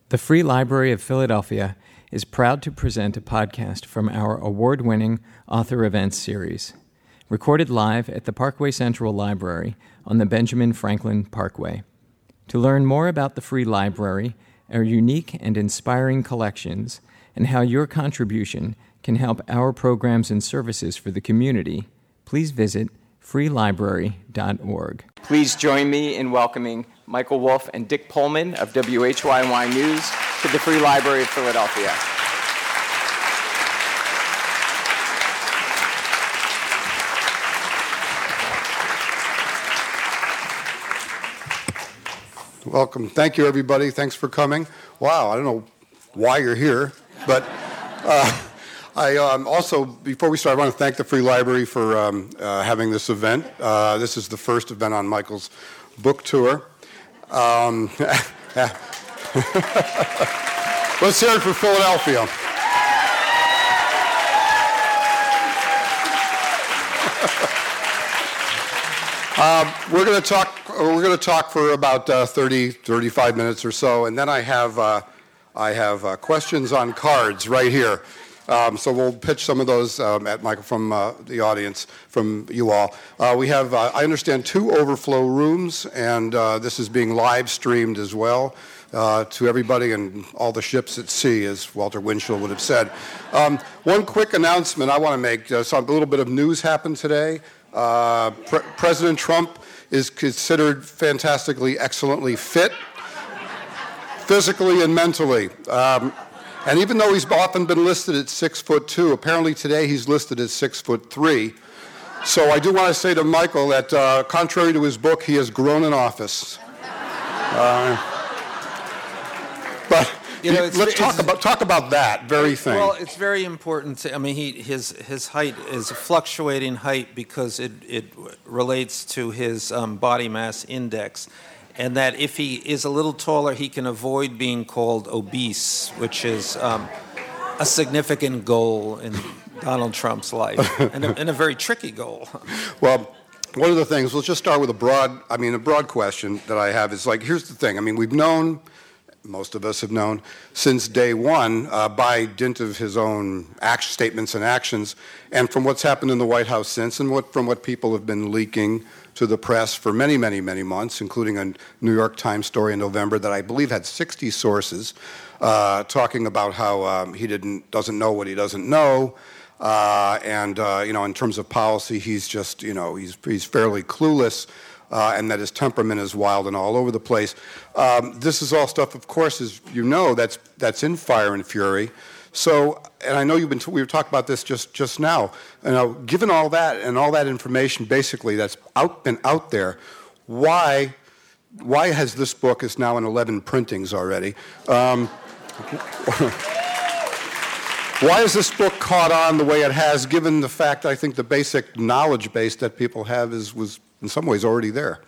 The Free Library of Philadelphia is proud to present a podcast from our award-winning Author Events series, recorded live at the Parkway Central Library on the Benjamin Franklin Parkway. To learn more about the Free Library, our unique and inspiring collections, and how your contribution can help our programs and services for the community, please visit freelibrary.org. Please join me in welcoming Michael Wolff and Dick Pullman of WHYY News to the Free Library of Philadelphia. Welcome. Thank you, everybody. Thanks for coming. Wow, I don't know why you're here, but I also, before we start, I want to thank the Free Library for having this event. This is the first event on Michael's book tour. Let's hear it for Philadelphia. We're going to talk for about 35 minutes or so, and then I have questions on cards right here. So we'll pitch some of those at Michael from the audience, from you all. We have, I understand, 2 overflow rooms, and this is being live streamed as well to everybody and all the ships at sea, as Walter Winchell would have said. One quick announcement I want to make. A little bit of news happened today. President Trump is considered fantastically, excellently fit, physically and mentally. And even though he's often been listed at 6'2", apparently today he's listed as 6'3". So I do want to say to Michael that, contrary to his book, he has grown in office. But let's talk about that very thing. Well, it's very important. His height is a fluctuating height because it relates to his body mass index. And that if he is a little taller, he can avoid being called obese, which is a significant goal in Donald Trump's life, and a very tricky goal. Well, one of the things, let's just start with a broad question that I have is here's the thing. We've known, most of us have known, since day one, by dint of his own statements and actions, and from what's happened in the White House since, and from what people have been leaking to the press for many, many, many months, including a New York Times story in November that I believe had 60 sources talking about how he doesn't know what he doesn't know, and in terms of policy, he's just he's fairly clueless, and that his temperament is wild and all over the place. This is all stuff, of course, as you know, that's in Fire and Fury. So, and I know we were talking about this just now. Given all that and all that information, basically that's been out there, why has this book is now in 11 printings already? Why has this book caught on the way it has? Given the fact, I think the basic knowledge base that people have was in some ways already there.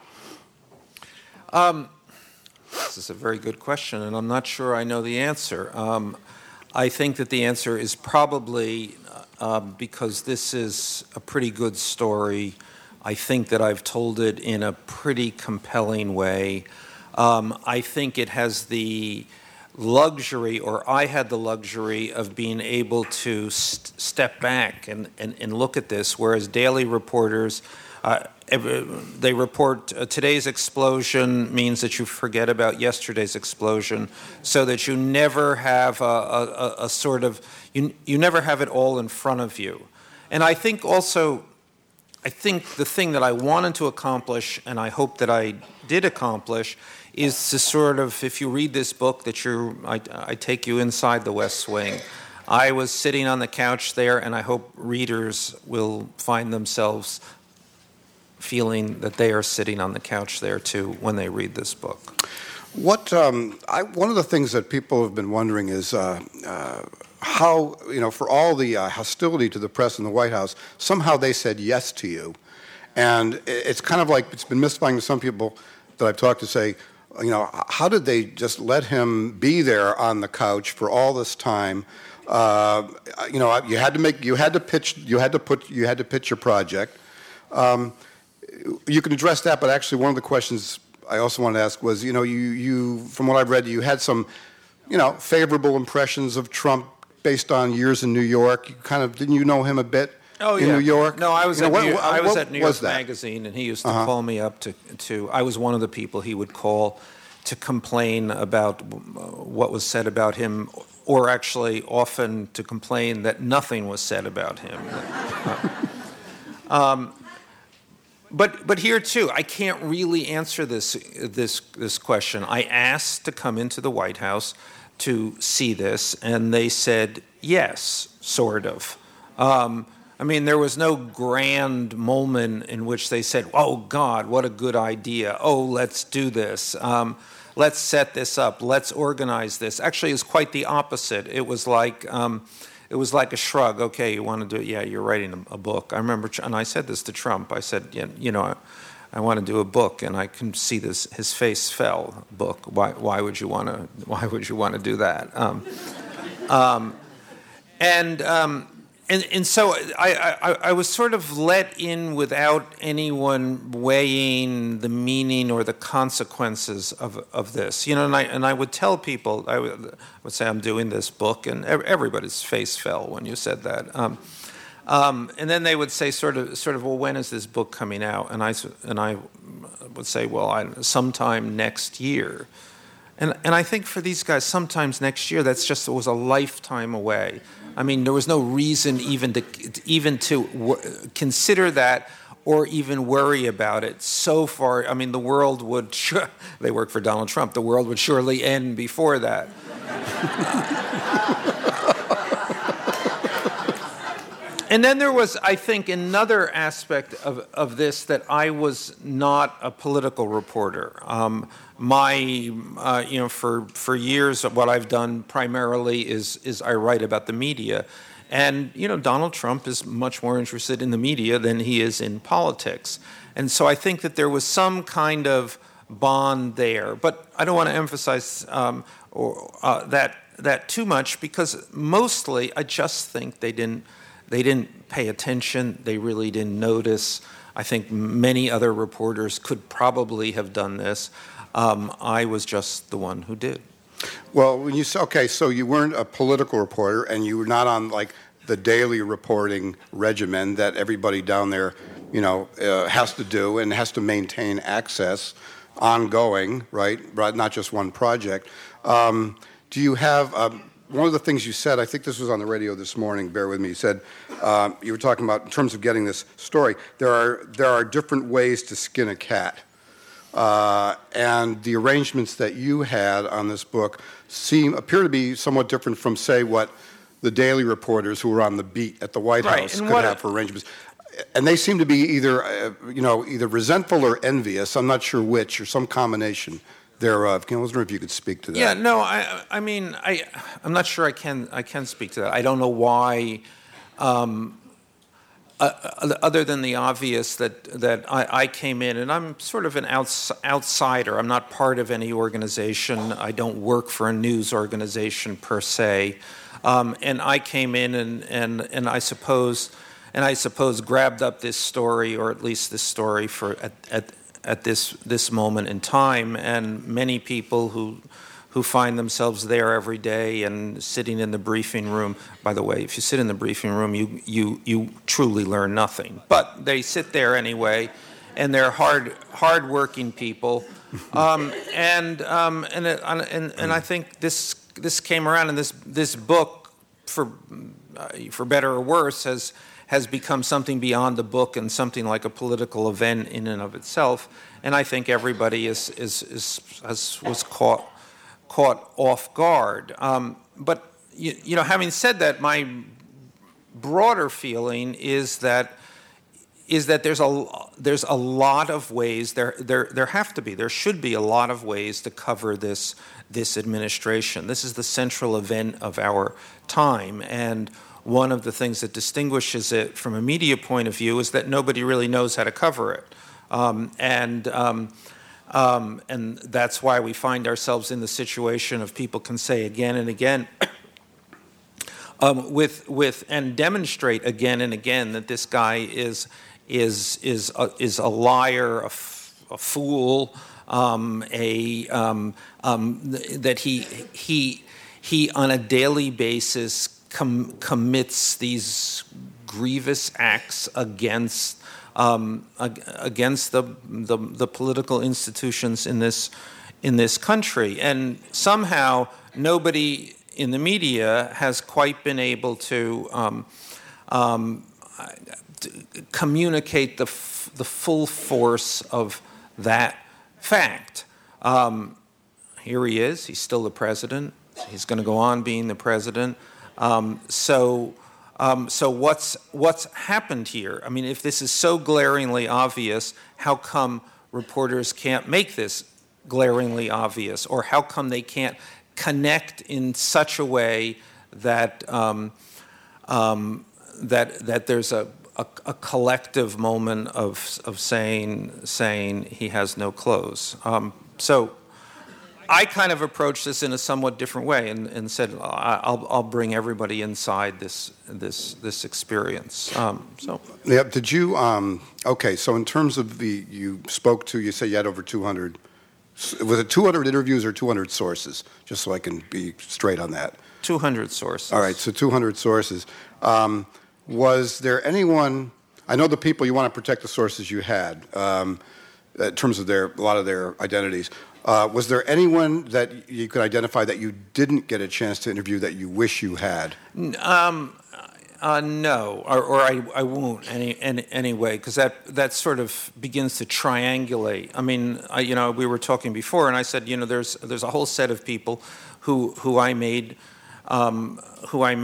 This is a very good question, and I'm not sure I know the answer. I think that the answer is probably because this is a pretty good story. I think that I've told it in a pretty compelling way. I think it has the luxury, or I had the luxury, of being able to step back and look at this, whereas daily reporters, they report today's explosion means that you forget about yesterday's explosion, so that you never have a sort of, you never have it all in front of you. And I think the thing that I wanted to accomplish, and I hope that I did accomplish, is to sort of, if you read this book, that I take you inside the West Wing. I was sitting on the couch there, and I hope readers will find themselves feeling that they are sitting on the couch there too when they read this book. One of the things that people have been wondering is how, for all the hostility to the press in the White House, somehow they said yes to you. And it's kind of like, it's been mystifying to some people that I've talked to say, how did they just let him be there on the couch for all this time? You had to pitch your project. You can address that, but actually one of the questions I also wanted to ask was, you from what I've read, you had some favorable impressions of Trump based on years in New York. Didn't you know him a bit? Oh, in yeah. New York? No, I was at New York that? Magazine, and he used to call me up to. I was one of the people he would call to complain about what was said about him, or actually often to complain that nothing was said about him. But here too, I can't really answer this question. I asked to come into the White House to see this, and they said yes, sort of. There was no grand moment in which they said, "Oh God, what a good idea! Oh, let's do this. Let's set this up. Let's organize this." Actually, it's quite the opposite. It was like a shrug. Okay, you want to do it? Yeah, you're writing a book. I remember, and I said this to Trump. I said, I want to do a book, and I can see this. His face fell. Book. Why would you want to do that? And so I was sort of let in without anyone weighing the meaning or the consequences of this, and I would tell people, I would say I'm doing this book, and everybody's face fell when you said that, and then they would say sort of, well, when is this book coming out? And I would say, well, sometime next year. And I think for these guys, sometimes next year, it was a lifetime away. There was no reason even to consider that or even worry about it. So far, the world would, they work for Donald Trump, the world would surely end before that. And then there was, I think, another aspect of this, that I was not a political reporter. For years, what I've done primarily is I write about the media. And, Donald Trump is much more interested in the media than he is in politics. And so I think that there was some kind of bond there. But I don't want to emphasize that too much, because mostly I just think they didn't pay attention. They really didn't notice. I think many other reporters could probably have done this. I was just the one who did. Well, when you say, okay, so you weren't a political reporter, and you were not on the daily reporting regimen that everybody down there, has to do and has to maintain access ongoing, right? Not just one project. Do you have one of the things you said? I think this was on the radio this morning. Bear with me. You said you were talking about, in terms of getting this story, there are different ways to skin a cat. And the arrangements that you had on this book appear to be somewhat different from, say, what the daily reporters who were on the beat at the White House could have for arrangements. And they seem to be either resentful or envious. I'm not sure which, or some combination thereof. I was wondering if you could speak to that. Yeah, no, I'm not sure I can speak to that. I don't know why. Other than the obvious that I came in, and I'm sort of an outsider. I'm not part of any organization. I don't work for a news organization per se. And I came in and I suppose grabbed up this story, or at least this story at this moment in time. And many people who find themselves there every day and sitting in the briefing room. By the way, if you sit in the briefing room, you truly learn nothing. But they sit there anyway, and they're hard-working people. And I think this came around, and this book, for better or worse, has become something beyond a book and something like a political event in and of itself. And I think everybody was caught off guard. But having said that, my broader feeling is that there's a lot of ways, there should be a lot of ways to cover this administration. This is the central event of our time, and one of the things that distinguishes it from a media point of view is that nobody really knows how to cover it. And that's why we find ourselves in the situation of people can say again and again, and demonstrate again and again that this guy is a liar, a fool, that he on a daily basis commits these grievous acts against the political institutions in this country, and somehow nobody in the media has quite been able to communicate the full force of that fact. Here he is. He's still the president. He's going to go on being the president. So what's happened here? I mean, if this is so glaringly obvious, how come reporters can't make this glaringly obvious, or how come they can't connect in such a way that that there's a collective moment of saying he has no clothes? So I kind of approached this in a somewhat different way and said I'll bring everybody inside this experience. Yeah. Did you? Okay. So in terms of you say you had over 200. Was it 200 interviews or 200 sources? Just so I can be straight on that. 200 sources. All right. So 200 sources. Was there anyone? I know the people you want to protect the sources you had in terms of a lot of their identities. Was there anyone that you could identify that you didn't get a chance to interview that you wish you had? No, or I won't anyway, because that sort of begins to triangulate. I mean, we were talking before, and I said, there's a whole set of people who I made, I've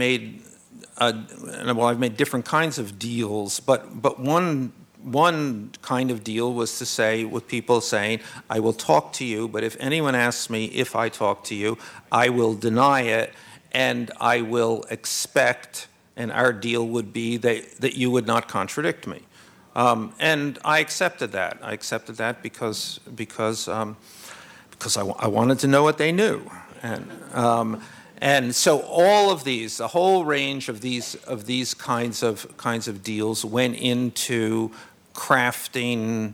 made different kinds of deals, but one kind of deal was to say, with people saying, I will talk to you, but if anyone asks me if I talk to you, I will deny it, and I will expect, and our deal would be that you would not contradict me. And I accepted that. I accepted that because I wanted to know what they knew. And so all of these, the whole range of these kinds of deals went into crafting,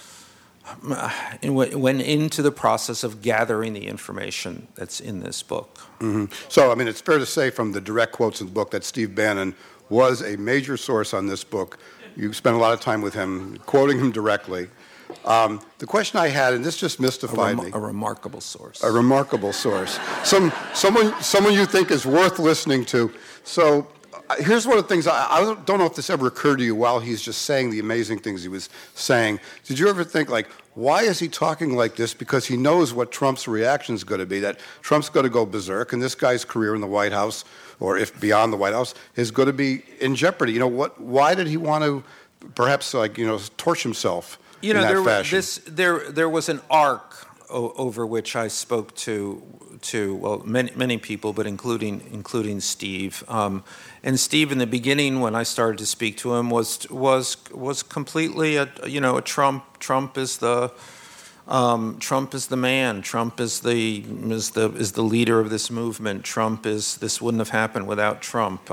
went into the process of gathering the information that's in this book. Mm-hmm. So, I mean, it's fair to say from the direct quotes in the book that Steve Bannon was a major source on this book. You spent a lot of time with him, quoting him directly. The question I had, and this just mystified me. A remarkable source. A remarkable source. Someone you think is worth listening to. So here's one of the things, I don't know if this ever occurred to you while he's just saying the amazing things he was saying. Did you ever think, why is he talking like this? Because he knows what Trump's reaction is going to be, that Trump's going to go berserk, and this guy's career in the White House, or if beyond the White House, is going to be in jeopardy. Why did he want to perhaps, torch himself in that fashion? There was an arc over which I spoke to many people, but including Steve. And Steve, in the beginning, when I started to speak to him, was completely a Trump is the man. Trump is the leader of this movement. This wouldn't have happened without Trump.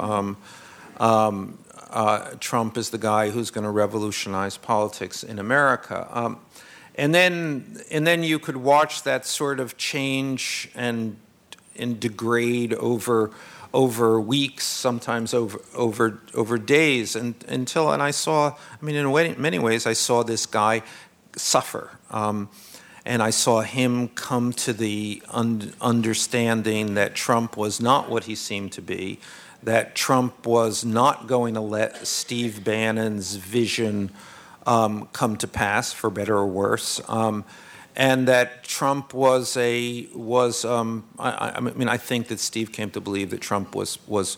Trump is the guy who's going to revolutionize politics in America. And then you could watch that sort of change and degrade over weeks, sometimes over days, and I saw. I mean, in many ways, I saw this guy suffer, and I saw him come to the understanding that Trump was not what he seemed to be, that Trump was not going to let Steve Bannon's vision come to pass, for better or worse, and that Trump was I think that Steve came to believe that Trump was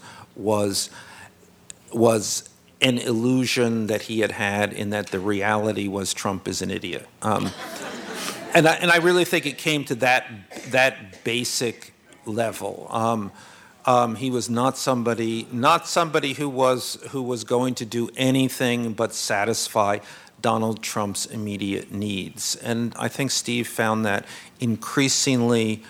an illusion that he had, in that the reality was Trump is an idiot, and I really think it came to that basic level. He was not somebody who was going to do anything but satisfy Donald Trump's immediate needs. And I think Steve found that increasingly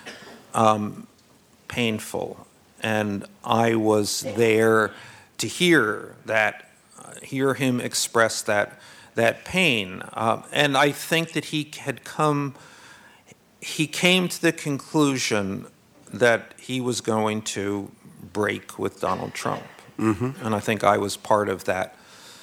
painful. And I was there to hear him express that pain. And I think that he had come he came to the conclusion that he was going to break with Donald Trump. Mm-hmm. And I think I was part of that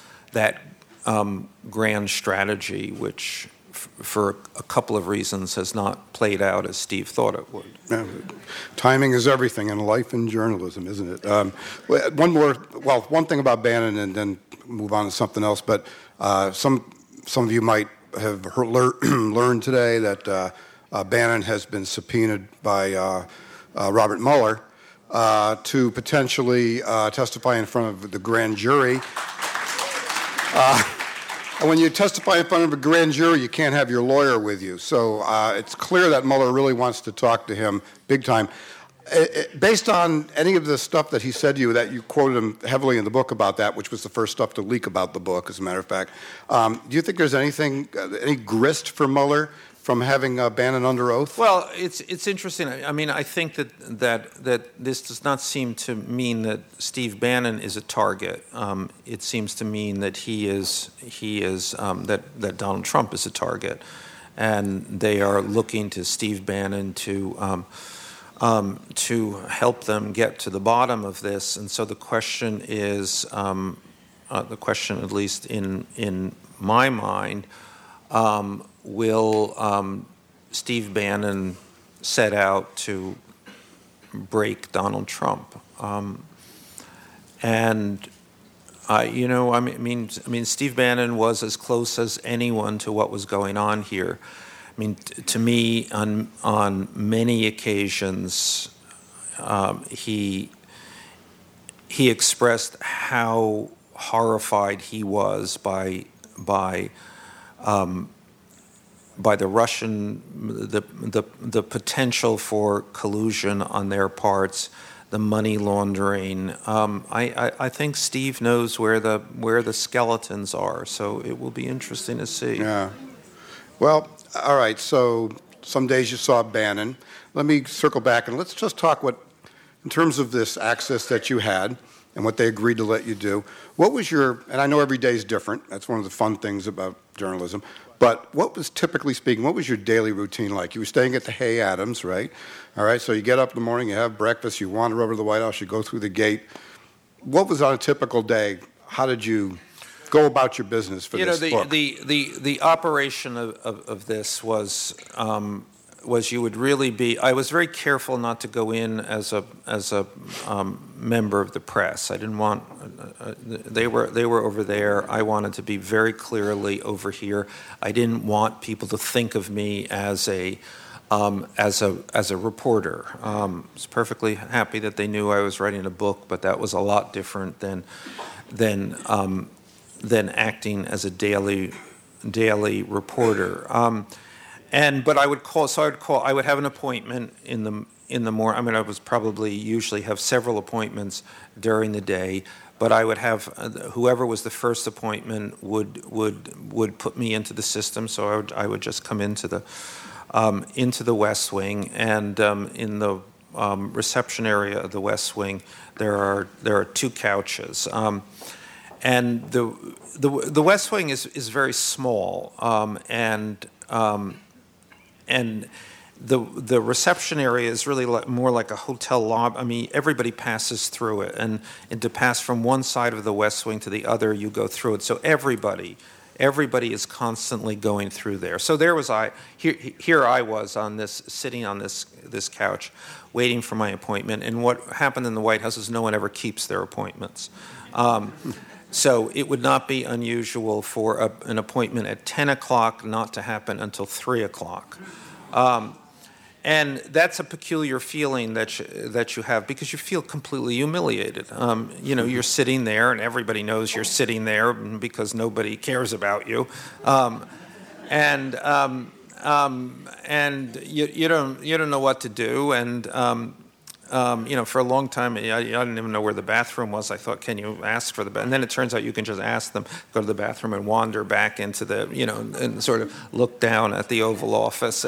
grand strategy, which for a couple of reasons has not played out as Steve thought it would. Timing is everything in life and journalism, isn't it? One thing about Bannon, and then move on to something else, but some of you might have learned today that Bannon has been subpoenaed by Robert Mueller to potentially testify in front of the grand jury. And when you testify in front of a grand jury, you can't have your lawyer with you. So it's clear that Mueller really wants to talk to him big time. Based on any of the stuff that he said to you, that you quoted him heavily in the book about that, which was the first stuff to leak about the book, as a matter of fact, do you think there's any grist for Mueller from having Bannon under oath? Well, it's interesting. I mean, I think that this does not seem to mean that Steve Bannon is a target. It seems to mean that that Donald Trump is a target, and they are looking to Steve Bannon to help them get to the bottom of this. And so the question is, at least in my mind, will Steve Bannon set out to break Donald Trump? Steve Bannon was as close as anyone to what was going on here. I mean, to me, on many occasions, he expressed how horrified he was by the Russian, the potential for collusion on their parts, the money laundering. I think Steve knows where the skeletons are, so it will be interesting to see. Yeah. Well, all right. So some days you saw Bannon. Let me circle back and let's just talk in terms of this access that you had and what they agreed to let you do. What was and I know every day is different. That's one of the fun things about journalism. But what was, typically speaking, what was your daily routine like? You were staying at the Hay Adams, right? All right, so you get up in the morning, you have breakfast, you wander over to the White House, you go through the gate. What was on a typical day? How did you go about your business for this book? The operation of this was you would really be. I was very careful not to go in as a member of the press. I didn't want. They were over there. I wanted to be very clearly over here. I didn't want people to think of me as a reporter. I was perfectly happy that they knew I was writing a book, but that was a lot different than acting as a daily reporter. But I would call. I would have an appointment in the morning. I mean, I was probably usually have several appointments during the day. But I would have whoever was the first appointment would put me into the system. So I would just come into the West Wing, and in the reception area of the West Wing there are two couches. And the West Wing is very small, and the reception area is really more like a hotel lobby. I mean, everybody passes through it, and to pass from one side of the West Wing to the other, you go through it. So everybody is constantly going through there. So here I was sitting on this couch, waiting for my appointment. And what happened in the White House is no one ever keeps their appointments. So it would not be unusual for an appointment at 10 o'clock not to happen until 3 o'clock. And that's a peculiar feeling that you have, because you feel completely humiliated. You're sitting there, and everybody knows you're sitting there because nobody cares about you, and you don't know what to do. And for a long time, I didn't even know where the bathroom was. I thought, can you ask for the bathroom? And then it turns out you can just ask them, go to the bathroom, and wander back into the, and sort of look down at the Oval Office.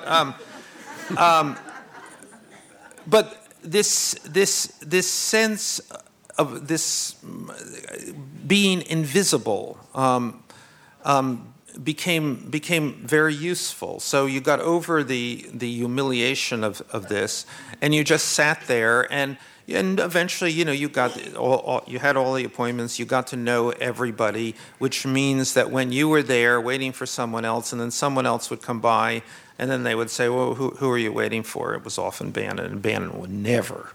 But this sense of this being invisible, became very useful. So you got over the humiliation of this, and you just sat there, and eventually, you had all the appointments. You got to know everybody, which means that when you were there waiting for someone else, and then someone else would come by, and then they would say, "Well, who are you waiting for?" It was often Bannon, and Bannon would never.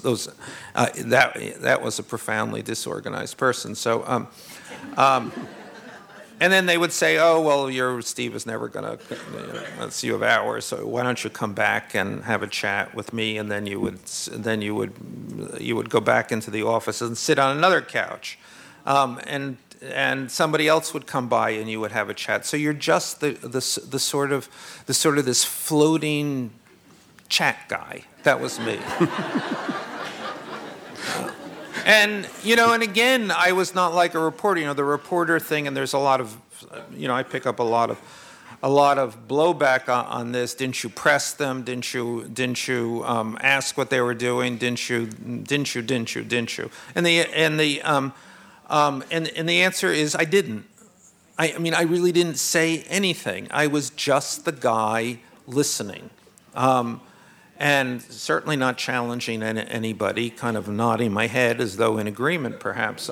That was a profoundly disorganized person. So. And then they would say, "Oh, well, Steve is never going to see you have hours. So why don't you come back and have a chat with me?" And then you would go back into the office and sit on another couch, and somebody else would come by and you would have a chat. So you're just the sort of this floating chat guy. That was me. And again, I was not like a reporter. The reporter thing, and there's a lot of, I pick up a lot of blowback on this. Didn't you press them? Didn't you ask what they were doing? Didn't you? And the answer is I didn't. I really didn't say anything. I was just the guy listening. And certainly not challenging anybody, kind of nodding my head as though in agreement, perhaps.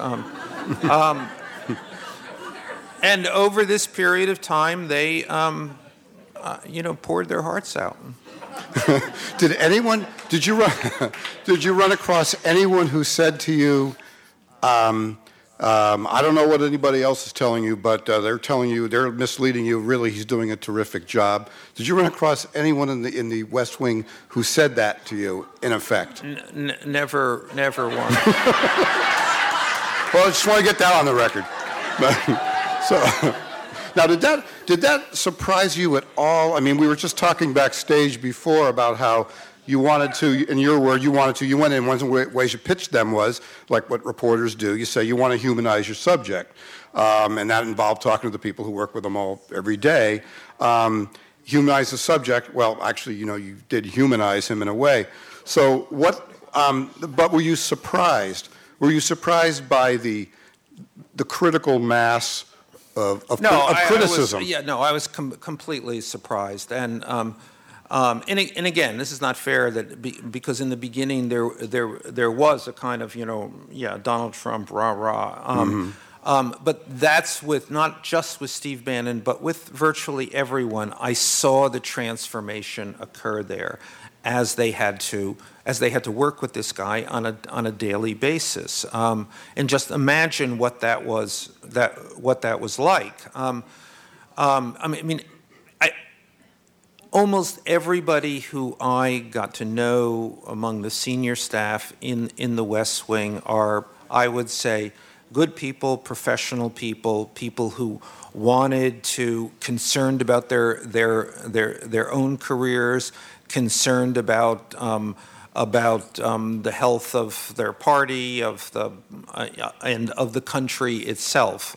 And over this period of time, they, poured their hearts out. Did you run across anyone who said to you, I don't know what anybody else is telling you, but they're misleading you. Really, he's doing a terrific job. Did you run across anyone in the West Wing who said that to you, in effect? Never once. Well, I just want to get that on the record. So, now, did that surprise you at all? I mean, we were just talking backstage before about how you wanted to, in your word, you went in, one of the ways you pitched them was, like what reporters do, you say you want to humanize your subject. And that involved talking to the people who work with them all every day. Humanize the subject, well, actually, you did humanize him in a way. So but were you surprised? Were you surprised by the critical mass of criticism? I was completely surprised. And again, this is not fair because in the beginning there was a kind of Donald Trump rah. But that's not just with Steve Bannon, but with virtually everyone. I saw the transformation occur there as they had to work with this guy on a daily basis. And just imagine what that was like. Almost everybody who I got to know among the senior staff in the West Wing are, I would say, good people, professional people who concerned about their own careers, concerned about the health of their party, and of the country itself.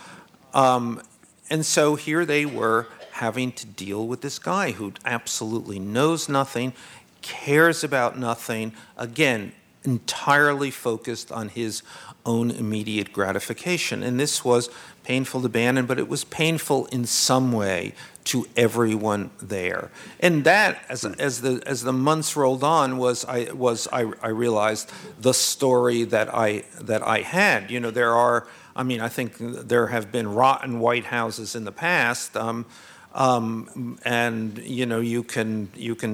And so here they were, having to deal with this guy who absolutely knows nothing, cares about nothing, again, entirely focused on his own immediate gratification. And this was painful to Bannon, but it was painful in some way to everyone there. And that, as the months rolled on, I realized the story that I had. I think there have been rotten White Houses in the past. And you can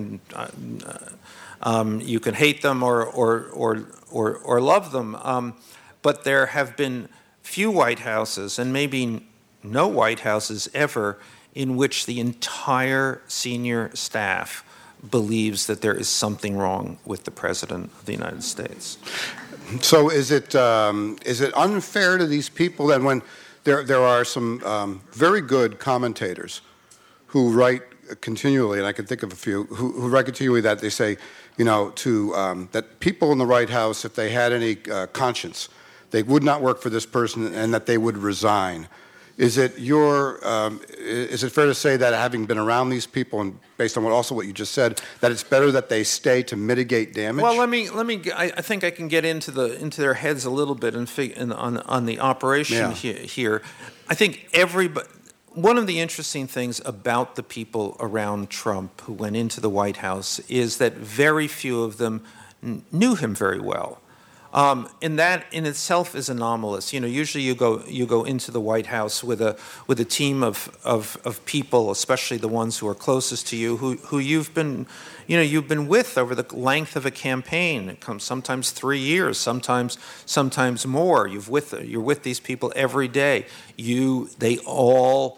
hate them or love them, but there have been few White Houses, and maybe no White Houses ever, in which the entire senior staff believes that there is something wrong with the President of the United States. So is it unfair to these people then, when there are some very good commentators who write continually, and I can think of a few, who write continually that they say, that people in the White House, if they had any conscience, they would not work for this person and that they would resign. Is it fair to say that, having been around these people and based on what you just said, that it's better that they stay to mitigate damage? Well, let me. I think I can get into their heads a little bit on the operation here. I think one of the interesting things about the people around Trump who went into the White House is that very few of them knew him very well. And that in itself is anomalous. Usually you go into the White House with a team of people, especially the ones who are closest to you, who you've been with over the length of a campaign. It comes sometimes 3 years, sometimes more. You're with these people every day. They all.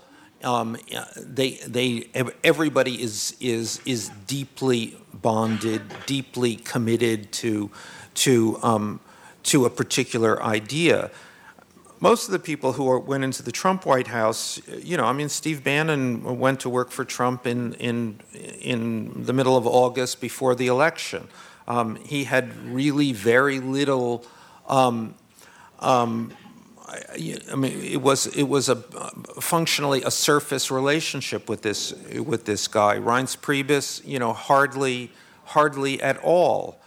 Everybody is deeply bonded, deeply committed to a particular idea. Most of the people who went into the Trump White House, Steve Bannon went to work for Trump in the middle of August before the election. He had really very little. It was functionally a surface relationship with this guy. Reince Priebus, hardly at all,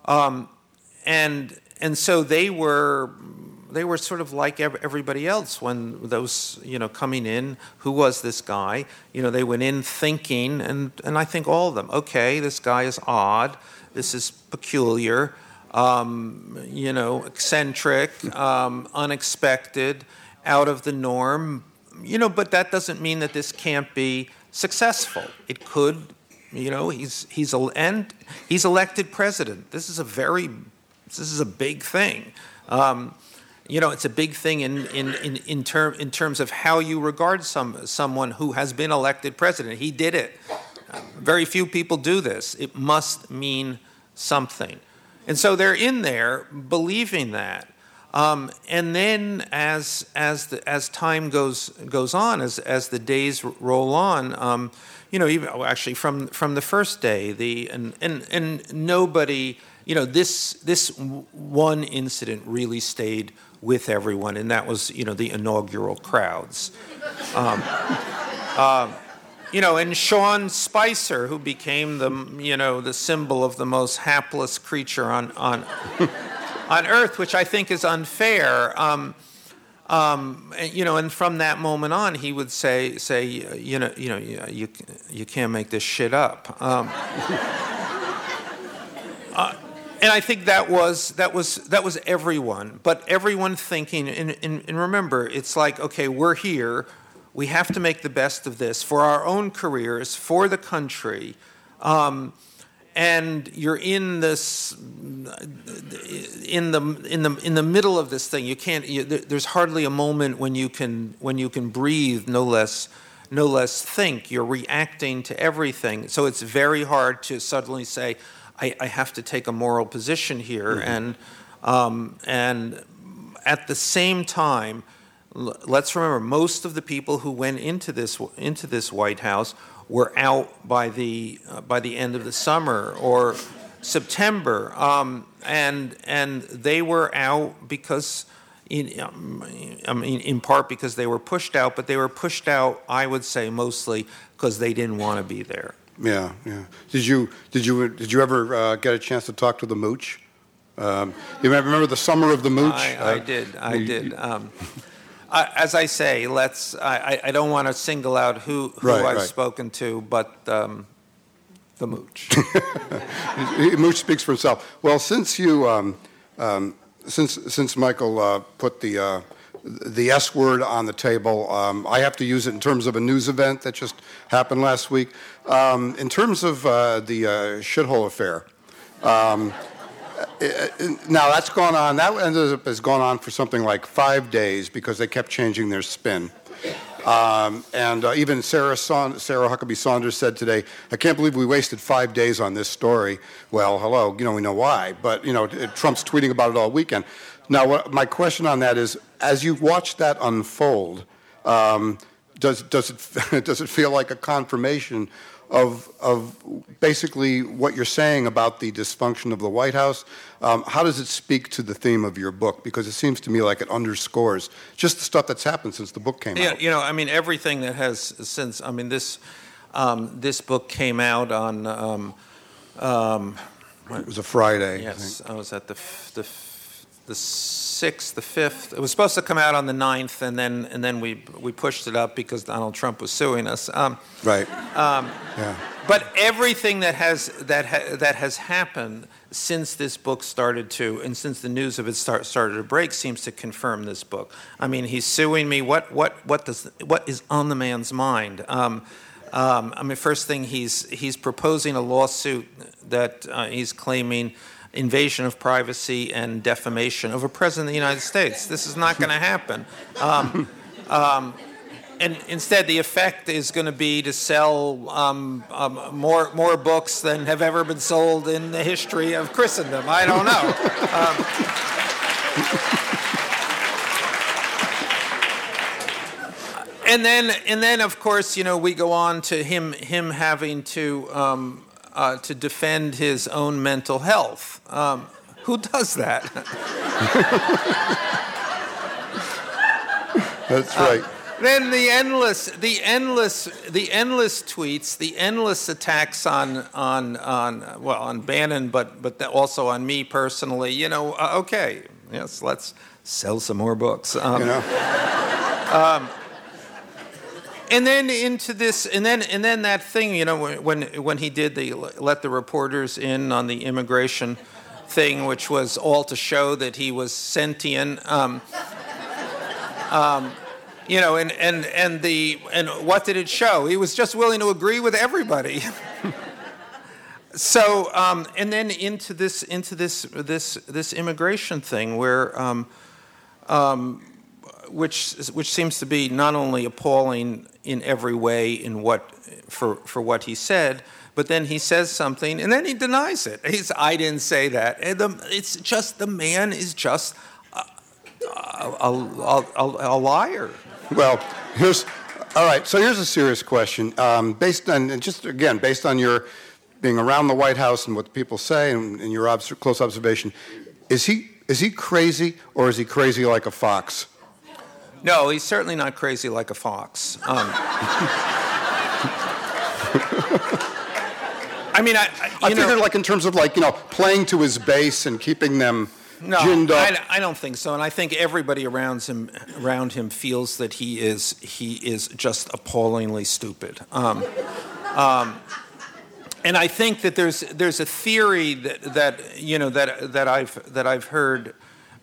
and so they were sort of like everybody else when those coming in. Who was this guy? They went in thinking, and I think all of them. Okay, this guy is odd. This is peculiar. Eccentric, unexpected, out of the norm, but that doesn't mean that this can't be successful. It could, he's elected president. This is a big thing. It's a big thing in terms of how you regard someone who has been elected president. He did it. Very few people do this. It must mean something. And so they're in there believing that, and then as time goes on, as the days roll on, even actually from the first day, and nobody, this one incident really stayed with everyone, and that was the inaugural crowds. And Sean Spicer, who became the symbol of the most hapless creature on earth, which I think is unfair. And from that moment on, he would say, you can't make this shit up. And I think that was everyone, but everyone thinking. And remember, it's like, okay, we're here. We have to make the best of this for our own careers, for the country, and you're in this, in the middle of this thing. You can't. There's hardly a moment when you can breathe. No less think. You're reacting to everything. So it's very hard to suddenly say, I have to take a moral position here, and at the same time. Let's remember, most of the people who went into this White House were out by the end of the summer or September, and they were out because, in part because they were pushed out, but they were pushed out, I would say, mostly because they didn't want to be there. Yeah. Did you ever get a chance to talk to the Mooch? You remember the summer of the Mooch? I did. As I say, I don't want to single out who I've spoken to, but the Mooch. Mooch speaks for himself. Well, since you, since Michael put the S word on the table, I have to use it in terms of a news event that just happened last week. In terms of the shithole affair. Now that's gone on. That ended up has gone on for something like 5 days because they kept changing their spin. And even Sarah Huckabee Sanders said today, "I can't believe we wasted 5 days on this story." Well, hello, we know why. But Trump's tweeting about it all weekend. Now, my question on that is, as you watch that unfold, does it feel like a confirmation of basically what you're saying about the dysfunction of the White House? How does it speak to the theme of your book? Because it seems to me like it underscores just the stuff that's happened since the book came out. Everything that has since. This book came out on. It was a Friday. Yes, I was at the the 6th, the 5th. It was supposed to come out on the 9th, and then we pushed it up because Donald Trump was suing us. Right. Yeah. But everything that has happened since this book started to, and since the news of it started to break, seems to confirm this book. I mean, he's suing me. What is on the man's mind? I mean, first thing, he's proposing a lawsuit that he's claiming invasion of privacy and defamation of a president of the United States. This is not going to happen. And instead, the effect is going to be to sell more books than have ever been sold in the history of Christendom. I don't know. And then, of course, we go on to him having to defend his own mental health. Who does that? That's right. Then the endless tweets, the endless attacks on Bannon, but also on me personally. Okay, yes, let's sell some more books. And then into this, and then that thing, when he did let the reporters in on the immigration thing, which was all to show that he was sentient. And what did it show? He was just willing to agree with everybody. So, and then into this immigration thing where, which seems to be not only appalling in every way for what he said, but then he says something and then he denies it. I didn't say that. It's just the man is just a liar. Well, all right. So here's a serious question. Based on your being around the White House and what people say and your close observation, is he crazy or is he crazy like a fox? No, he's certainly not crazy like a fox. I mean, I figured like in terms of playing to his base and keeping them ginned up. I don't think so, and I think everybody around him feels that he is just appallingly stupid. And I think that there's a theory that I've heard.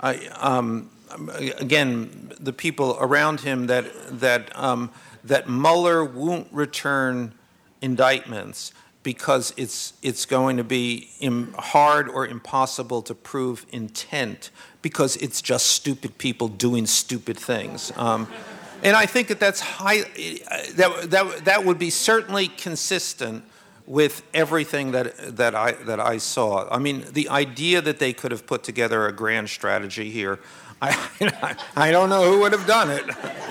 Again, the people around him that Mueller won't return indictments because it's going to be hard or impossible to prove intent because it's just stupid people doing stupid things. And I think that would be certainly consistent with everything that I saw. I mean, the idea that they could have put together a grand strategy here, I don't know who would have done it.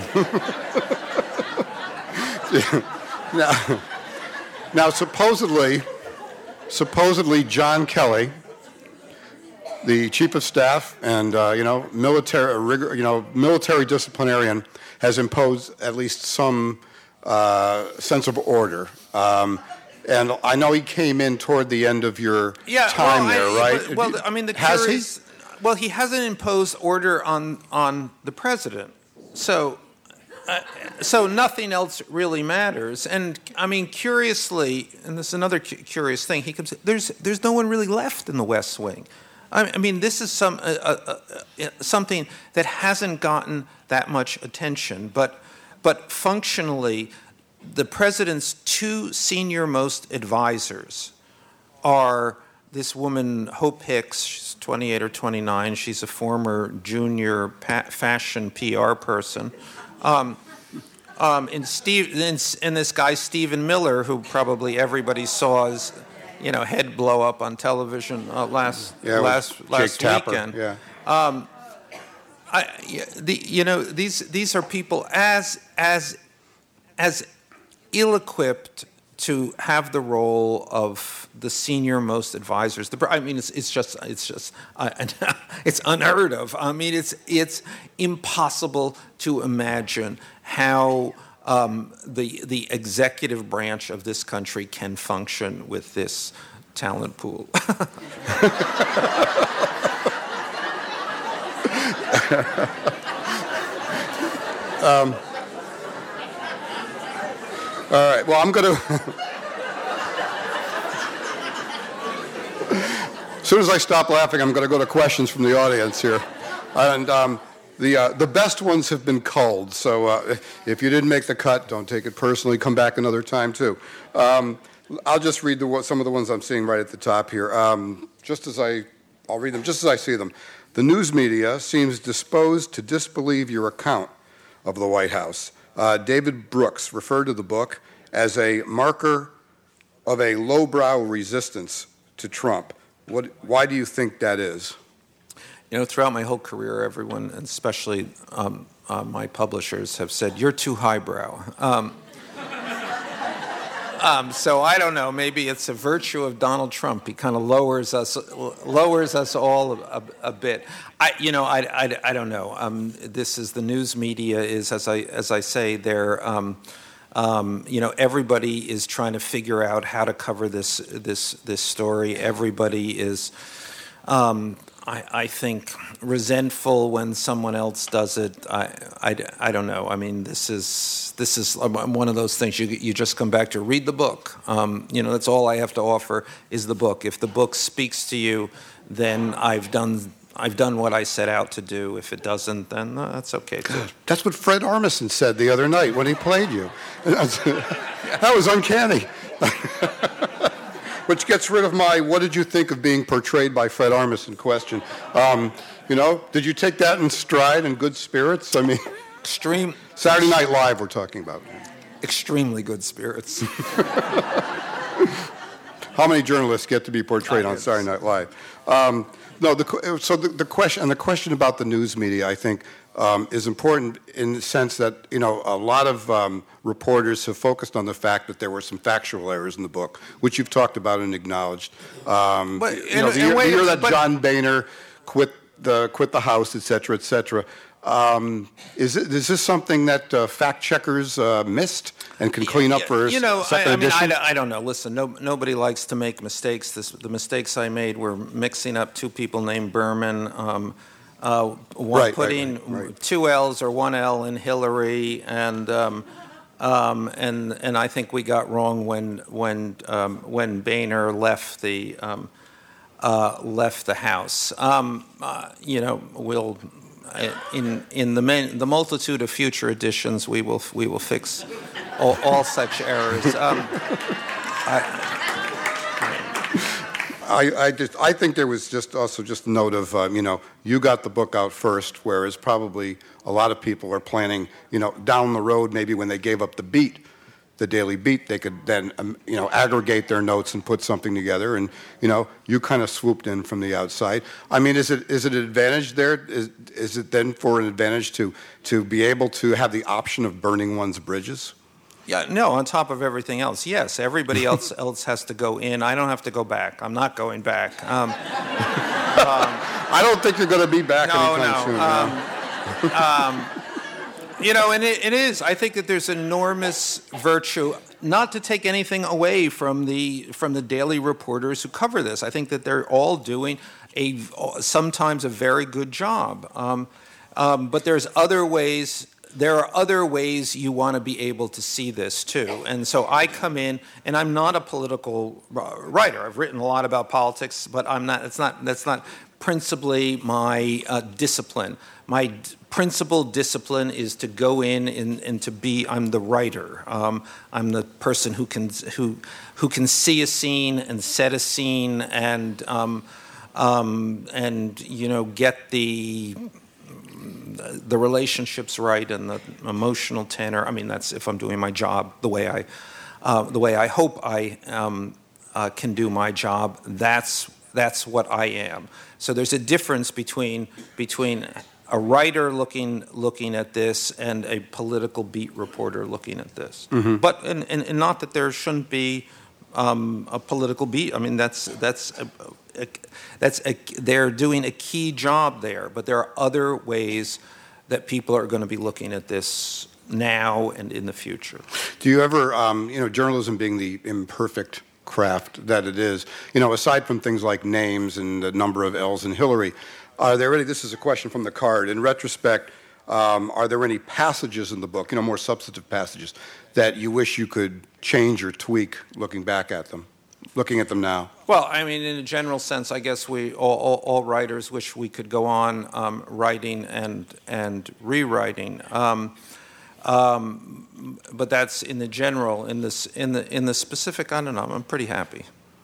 Now, supposedly, John Kelly, the chief of staff and military disciplinarian, has imposed at least some sense of order. And I know he came in toward the end of your time there, right? Has he? Well, he hasn't imposed order on the president, so nothing else really matters. And I mean, curiously, and this is another curious thing. He comes. There's no one really left in the West Wing. I mean, this is something that hasn't gotten that much attention, but functionally, the president's two senior-most advisors are this woman, Hope Hicks. She's 28 or 29. She's a former junior fashion PR person. And this guy, Stephen Miller, who probably everybody saw his head blow up on television last weekend. Yeah. These are people as ill-equipped to have the role of the senior-most advisors. I mean, it's unheard of. I mean, it's impossible to imagine how the executive branch of this country can function with this talent pool. All right. Well, I'm going to. As soon as I stop laughing, I'm going to go to questions from the audience here, and the best ones have been culled. So if you didn't make the cut, don't take it personally. Come back another time too. I'll just read some of the ones I'm seeing right at the top here. I'll read them just as I see them. The news media seems disposed to disbelieve your account of the White House. David Brooks referred to the book as a marker of a lowbrow resistance to Trump. Why do you think that is? You know, throughout my whole career, everyone, and especially my publishers, have said, you're too highbrow. So I don't know, maybe it's a virtue of Donald Trump. He kind of lowers us all a bit. I don't know. This is the news media is, as I say, they're, everybody is trying to figure out how to cover this story. Everybody is, I think, resentful when someone else does it. I don't know. I mean, this is one of those things you just come back to. Read the book. That's all I have to offer is the book. If the book speaks to you, then I've done what I set out to do. If it doesn't, then that's okay too. That's what Fred Armisen said the other night when he played you. That was uncanny. Which gets rid of my what did you think of being portrayed by Fred Armisen question. Did you take that in stride and good spirits? I mean, Saturday Night Live we're talking about. Extremely good spirits. How many journalists get to be portrayed on Saturday Night Live? The question about the news media, I think, is important in the sense that a lot of reporters have focused on the fact that there were some factual errors in the book, which you've talked about and acknowledged. The year that John Boehner quit the House, et cetera, et cetera. Is this something that fact checkers missed and can clean up for second edition? I don't know. Listen, nobody likes to make mistakes. The mistakes I made were mixing up two people named Berman. Putting two L's or one L in Hillary, and I think we got wrong when Boehner left the House. We'll in the multitude of future editions we will fix all such errors. I think there was just a note of, you got the book out first, whereas probably a lot of people are planning, down the road, maybe when they gave up the Daily Beat, they could then, aggregate their notes and put something together. And, you kind of swooped in from the outside. I mean, is it an advantage there? Is it then for an advantage to be able to have the option of burning one's bridges? Yeah, no, on top of everything else, yes. Everybody else has to go in. I don't have to go back. I'm not going back. I don't think you're going to be back anytime soon. And it is. I think that there's enormous virtue, not to take anything away from the daily reporters who cover this. I think that they're all doing sometimes a very good job. But there's other ways. There are other ways you want to be able to see this too. And so I come in, and I'm not a political writer. I've written a lot about politics, but that's not principally my discipline. My principal discipline is to go in and to be. I'm the writer. I'm the person who can see a scene and set a scene and get the relationships right and the emotional tenor. I mean, that's if I'm doing my job the way I hope I can do my job. That's what I am. So there's a difference between a writer looking at this and a political beat reporter looking at this. Mm-hmm. But and not that there shouldn't be a political beat. I mean, they're doing a key job there, but there are other ways that people are going to be looking at this now and in the future. Do you ever, journalism being the imperfect craft that it is, aside from things like names and the number of L's in Hillary, Are there any? This is a question from the card. In retrospect, are there any passages in the book, more substantive passages, that you wish you could change or tweak looking back at them, looking at them now? Well, I mean, in a general sense, I guess we all writers wish we could go on writing and rewriting. But that's in the general. In the specific, I don't know. I'm pretty happy.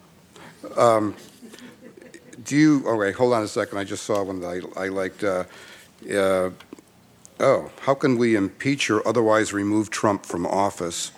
Wait, hold on a second. I just saw one that I liked. How can we impeach or otherwise remove Trump from office?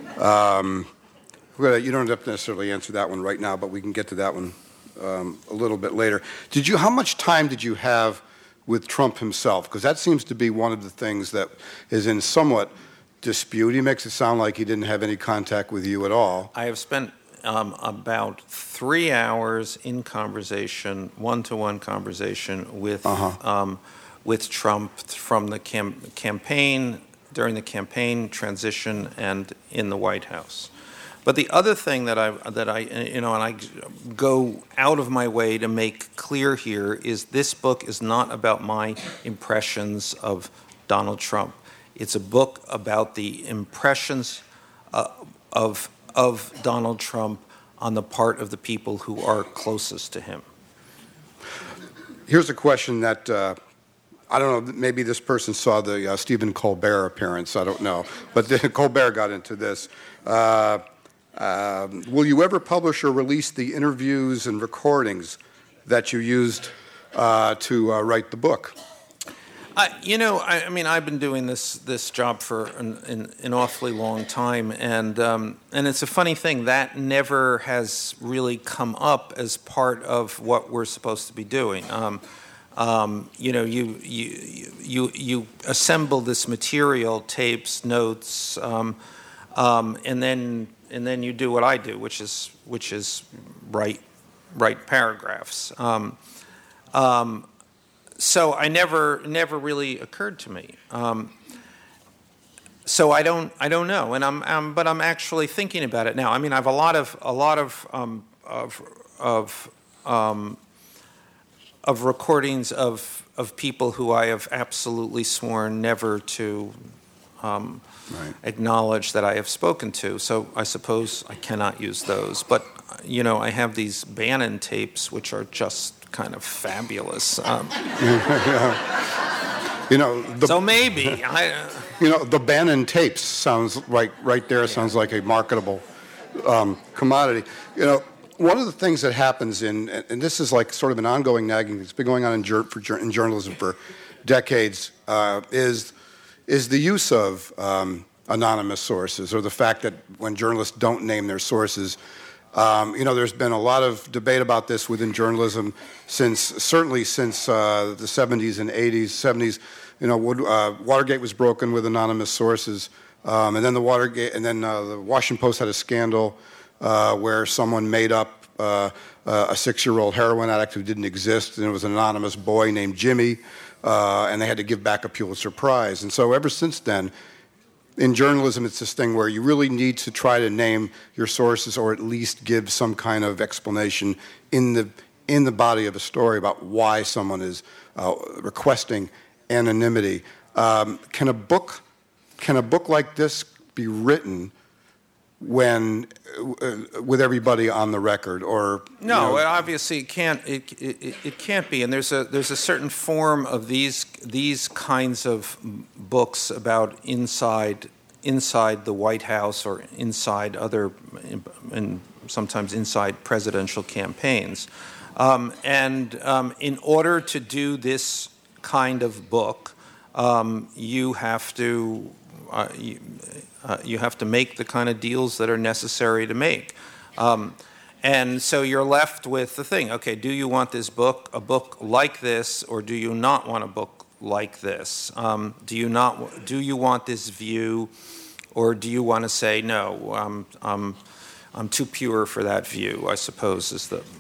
You don't have to necessarily answer that one right now, but we can get to that one a little bit later. How much time did you have with Trump himself? Because that seems to be one of the things that is in somewhat dispute. He makes it sound like he didn't have any contact with you at all. I have spent about 3 hours in conversation, one-to-one conversation with Trump from the campaign, during the campaign transition, and in the White House. But the other thing that I and I go out of my way to make clear here is this book is not about my impressions of Donald Trump. It's a book about the impressions of Donald Trump on the part of the people who are closest to him. Here's a question that I don't know. Maybe this person saw the Stephen Colbert appearance. I don't know, but Colbert got into this. Will you ever publish or release the interviews and recordings that you used to write the book? I've been doing this job for an awfully long time, and it's a funny thing that never has really come up as part of what we're supposed to be doing. You assemble this material, tapes, notes, and then you do what I do, which is write paragraphs. So I never really occurred to me. So I don't know, and but I'm actually thinking about it now. I mean, I have a lot of recordings of people who I have absolutely sworn never to acknowledge that I have spoken to. So I suppose I cannot use those. But I have these Bannon tapes, which are just kind of fabulous. So maybe the Bannon tapes sounds right there. Sounds like a marketable commodity. One of the things that happens and this is like sort of an ongoing nagging. It's been going on in journalism for decades. Is the use of anonymous sources, or the fact that when journalists don't name their sources. There's been a lot of debate about this within journalism certainly since the 70s and 80s, 70s. Watergate was broken with anonymous sources, and then the Washington Post had a scandal where someone made up a 6-year-old heroin addict who didn't exist, and it was an anonymous boy named Jimmy, and they had to give back a Pulitzer Prize. And so ever since then, in journalism, it's this thing where you really need to try to name your sources, or at least give some kind of explanation in the body of a story about why someone is requesting anonymity. Can a book like this be written when with everybody on the record, or no? Obviously, it can't. It can't be. And there's a certain form of these kinds of books about inside the White House, or inside other, and sometimes inside presidential campaigns. In order to do this kind of book, you have to make the kind of deals that are necessary to make. And so you're left with the thing, okay, do you want a book like this, or do you not want a book like this? Do you want this view, or do you want to say, no, I'm too pure for that view, I suppose is the...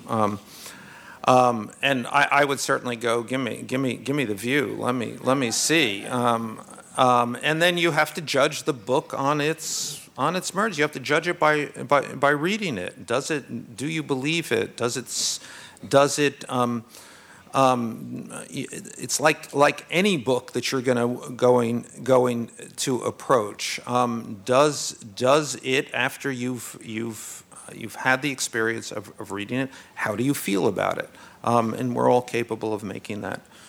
and I would certainly go, give me the view, let me see. And then you have to judge the book on its merits. You have to judge it by reading it. Do you believe it? Does it it's like any book that you're going to approach. Does it, after you've had the experience of reading it, how do you feel about it? And we're all capable of making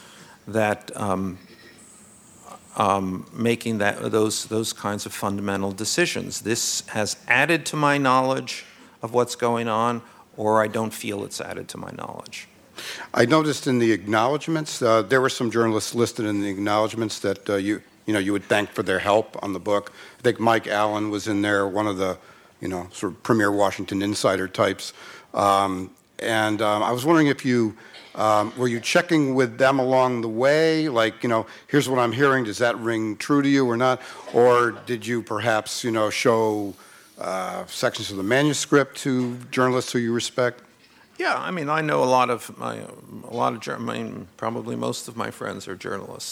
those kinds of fundamental decisions. This has added to my knowledge of what's going on, or I don't feel it's added to my knowledge. I noticed in the acknowledgments, there were some journalists listed in the acknowledgments that you would thank for their help on the book. I think Mike Allen was in there, one of the sort of premier Washington insider types. I was wondering if you were you checking with them along the way, like, here's what I'm hearing, does that ring true to you or not? Or did you perhaps, show sections of the manuscript to journalists who you respect? Yeah, I mean, I know probably most of my friends are journalists.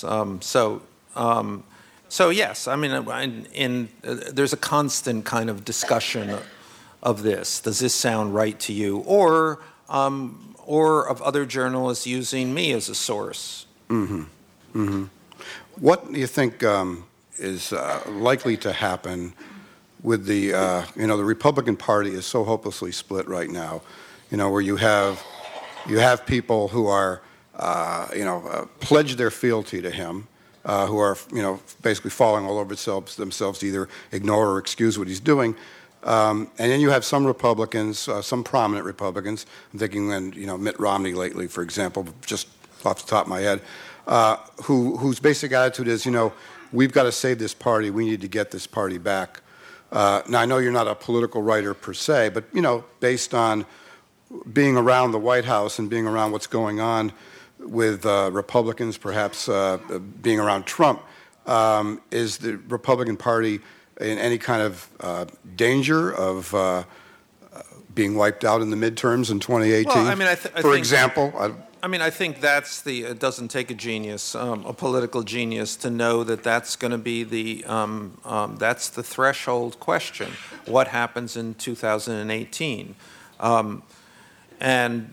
So yes, I mean, there's a constant kind of discussion of this. Does this sound right to you? Or of other journalists using me as a source. Mm-hmm. Mm-hmm. What do you think is likely to happen with the Republican Party is so hopelessly split right now, where you have people who are, pledge their fealty to him, who are, basically falling all over themselves to either ignore or excuse what he's doing. And then you have some Republicans, some prominent Republicans, I'm thinking, Mitt Romney lately, for example, just off the top of my head, whose basic attitude is, we've got to save this party, we need to get this party back. Now, I know you're not a political writer per se, but, based on being around the White House and being around what's going on with Republicans, perhaps being around Trump, is the Republican Party in any kind of danger of being wiped out in the midterms in 2018? Well, I mean, for example. I think it doesn't take a genius, a political genius, to know that that's going to be that's the threshold question. What happens in 2018? And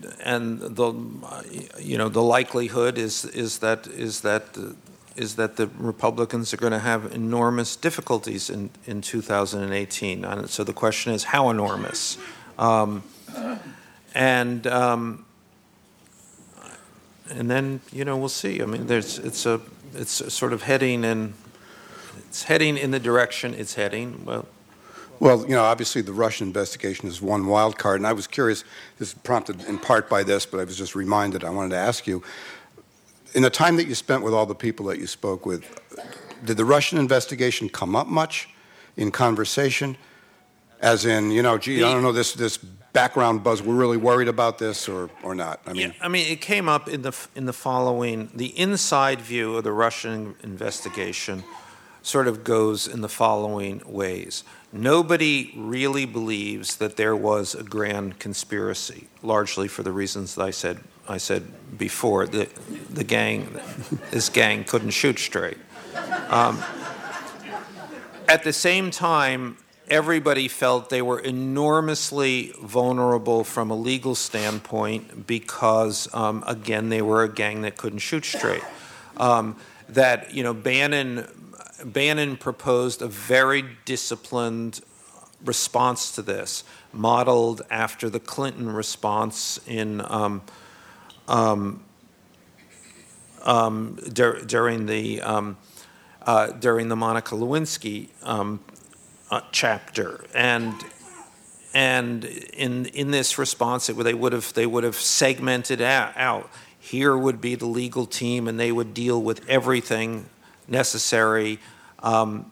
the likelihood is that the Republicans are going to have enormous difficulties in 2018. And so the question is, how enormous? And then we'll see. I mean, it's sort of heading in the direction it's heading. Well, obviously the Russian investigation is one wild card, and I was curious, this is prompted in part by this, but I was just reminded, I wanted to ask you, in the time that you spent with all the people that you spoke with, did the Russian investigation come up much in conversation? As in, I don't know, this background buzz, we're really worried about this or not? It came up in the following, the inside view of the Russian investigation sort of goes in the following ways. Nobody really believes that there was a grand conspiracy, largely for the reasons that I said before. This gang couldn't shoot straight. At the same time, everybody felt they were enormously vulnerable from a legal standpoint because, again, they were a gang that couldn't shoot straight. Bannon proposed a very disciplined response to this, modeled after the Clinton response in during the Monica Lewinsky chapter, and in this response, they would have segmented out. Here would be the legal team, and they would deal with everything necessary. All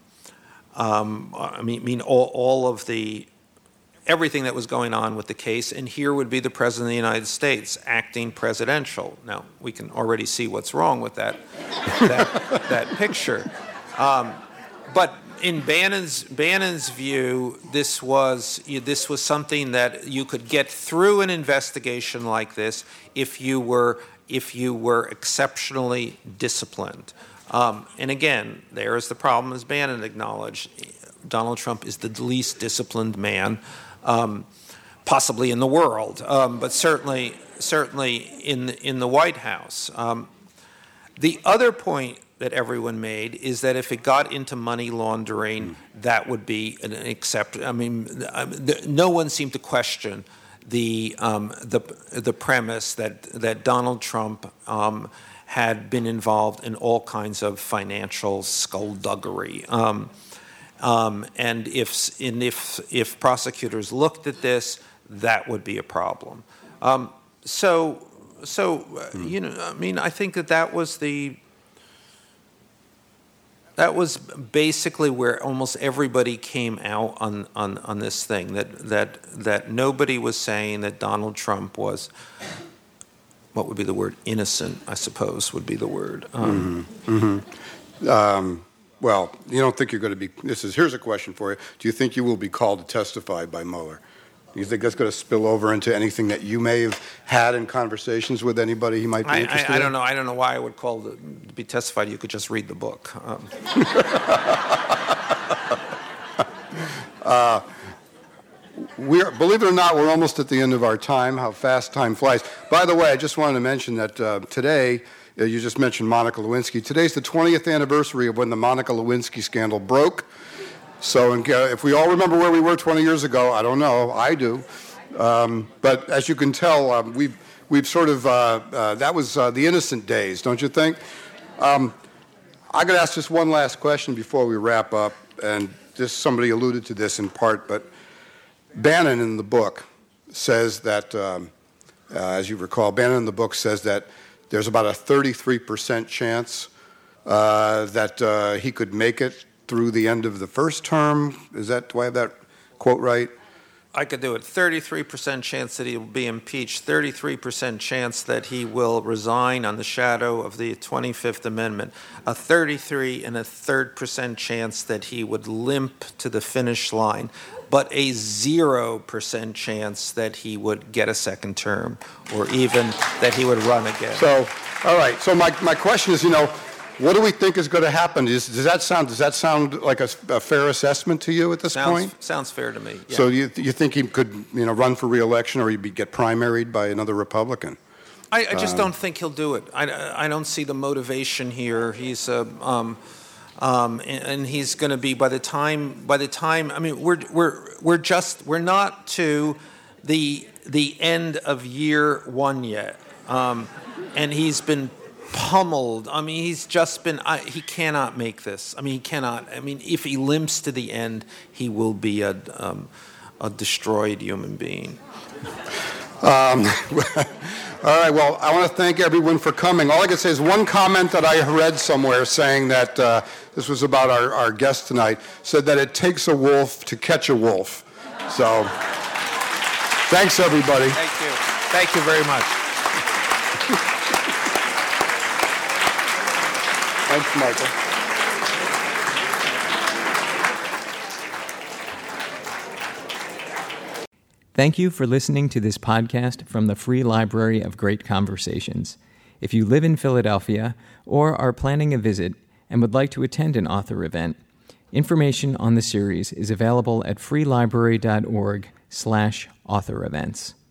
of everything that was going on with the case, and here would be the President of the United States acting presidential. Now, we can already see what's wrong with that picture. But in Bannon's view, this was something that you could get through an investigation like this if you were exceptionally disciplined. And again, there is the problem, as Bannon acknowledged. Donald Trump is the least disciplined man, possibly in the world, but certainly certainly in the White House. The other point that everyone made is that if it got into money laundering, that would be an acceptable. I mean, no one seemed to question the premise that Donald Trump had been involved in all kinds of financial skullduggery. And if prosecutors looked at this, that would be a problem. So you know, I mean, I think that was basically where almost everybody came out on this thing, that nobody was saying that Donald Trump was, what would be the word, innocent, I suppose would be the word. Well, you don't think you're going to be, here's a question for you. Do you think you will be called to testify by Mueller? Do you think that's going to spill over into anything that you may have had in conversations with anybody he might be interested in? I don't know. I don't know why I would call to be testified. You could just read the book. Believe it or not, we're almost at the end of our time. How fast time flies. By the way, I just wanted to mention that today, you just mentioned Monica Lewinsky. Today's the 20th anniversary of when the Monica Lewinsky scandal broke. So if we all remember where we were 20 years ago, I don't know. I do. But as you can tell, we've sort of, that was the innocent days, don't you think? I'm going to ask just one last question before we wrap up. And somebody alluded to this in part, but Bannon in the book says that, as you recall, Bannon in the book says that there's about a 33% chance that he could make it through the end of the first term. Do I have that quote right? I could do it. 33% chance that he will be impeached, 33% chance that he will resign on the shadow of the 25th Amendment, a 33% chance that he would limp to the finish line, but a 0% chance that he would get a second term or even that he would run again. So, all right. So my question is, what do we think is going to happen? Does that sound like a fair assessment to you at this point? Sounds fair to me. Yeah. So you think he could run for re-election or he'd get primaried by another Republican? I just don't think he'll do it. I don't see the motivation here. He's and he's going to be by the time. I mean, we're not to the end of year one yet, and he's been pummeled. I mean, he's just been, he cannot make this. I mean, he cannot. I mean, if he limps to the end, he will be a destroyed human being. All right, well, I want to thank everyone for coming. All I can say is one comment that I read somewhere saying that this was about our guest tonight, said that it takes a wolf to catch a wolf. So, thanks, everybody. Thank you. Thank you very much. Thanks, Michael. Thank you for listening to this podcast from the Free Library of Great Conversations. If you live in Philadelphia or are planning a visit and would like to attend an author event, information on the series is available at freelibrary.org/author events.